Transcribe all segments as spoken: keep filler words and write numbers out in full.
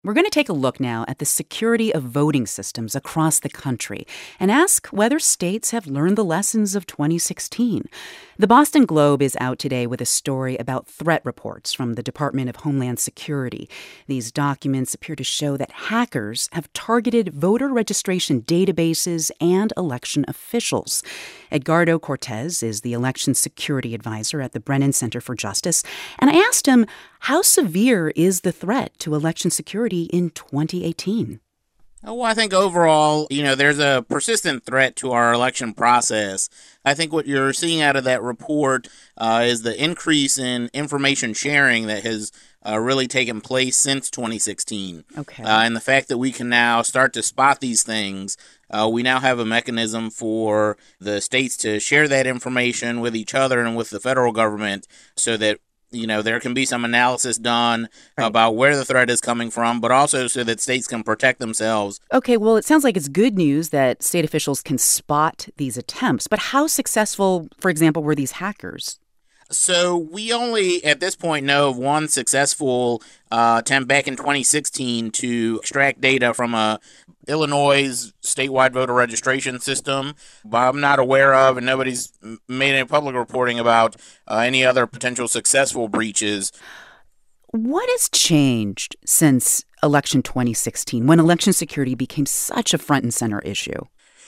We're going to take a look now at the security of voting systems across the country and ask whether states have learned the lessons of twenty sixteen. The Boston Globe is out today with a story about threat reports from the Department of Homeland Security. These documents appear to show that hackers have targeted voter registration databases and election officials. Edgardo Cortez is the election security advisor at the Brennan Center for Justice, and I asked him, how severe is the threat to election security in twenty eighteen? Well, I think overall, you know, there's a persistent threat to our election process. I think what you're seeing out of that report uh, is the increase in information sharing that has uh, really taken place since twenty sixteen. Okay. Uh, and the fact that we can now start to spot these things. Uh, we now have a mechanism for the states to share that information with each other and with the federal government so that you know, there can be some analysis done Right. about where the threat is coming from, but also so that states can protect themselves. Okay, well, it sounds like it's good news that state officials can spot these attempts. But how successful, for example, were these hackers? So we only, at this point, know of one successful uh, attempt back in twenty sixteen to extract data from a Illinois statewide voter registration system, but I'm not aware of, and nobody's made any public reporting about uh, any other potential successful breaches. What has changed since election twenty sixteen, when election security became such a front and center issue?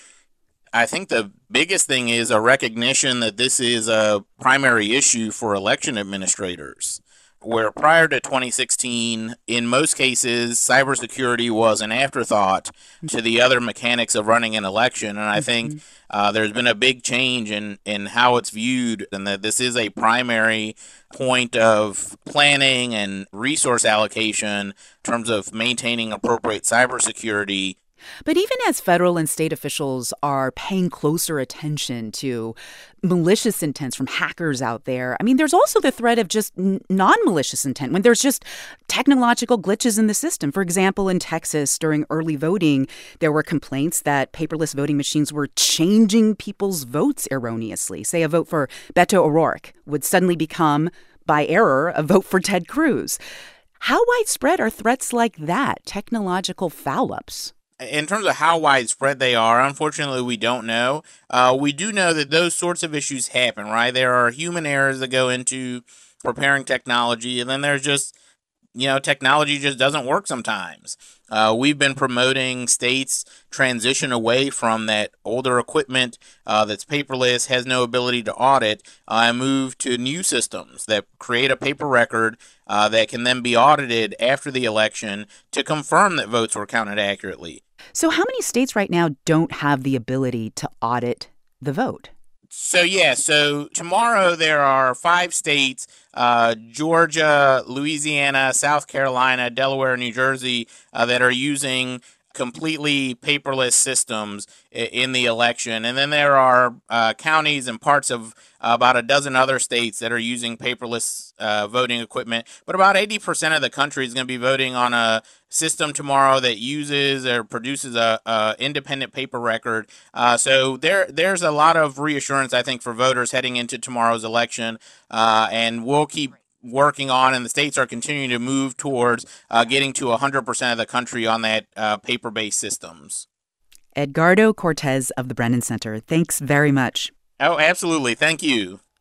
I think the biggest thing is a recognition that this is a primary issue for election administrators. Where prior to twenty sixteen, in most cases, cybersecurity was an afterthought to the other mechanics of running an election. And I think uh, there's been a big change in, in how it's viewed, and that this is a primary point of planning and resource allocation in terms of maintaining appropriate cybersecurity. But even as federal and state officials are paying closer attention to malicious intents from hackers out there, I mean, there's also the threat of just n- non-malicious intent when there's just technological glitches in the system. For example, in Texas, during early voting, there were complaints that paperless voting machines were changing people's votes erroneously. Say a vote for Beto O'Rourke would suddenly become, by error, a vote for Ted Cruz. How widespread are threats like that, technological foul-ups? In terms of how widespread they are, unfortunately, we don't know. Uh, we do know that those sorts of issues happen, right? There are human errors that go into preparing technology, and then there's just, you know, technology just doesn't work sometimes. Uh, we've been promoting states transition away from that older equipment uh, that's paperless, has no ability to audit, uh, and move to new systems that create a paper record uh, that can then be audited after the election to confirm that votes were counted accurately. So how many states right now don't have the ability to audit the vote? So, yeah, so tomorrow there are five states, uh, Georgia, Louisiana, South Carolina, Delaware, New Jersey, uh, that are using completely paperless systems in the election. And then there are uh, counties and parts of uh, about a dozen other states that are using paperless uh, voting equipment. But about eighty percent of the country is going to be voting on a system tomorrow that uses or produces a, a independent paper record. Uh, so there, there's a lot of reassurance, I think, for voters heading into tomorrow's election. Uh, and we'll keep working on, and the states are continuing to move towards uh, getting to one hundred percent of the country on that uh, paper-based systems. Edgardo Cortez of the Brennan Center, thanks very much. Oh, absolutely. Thank you.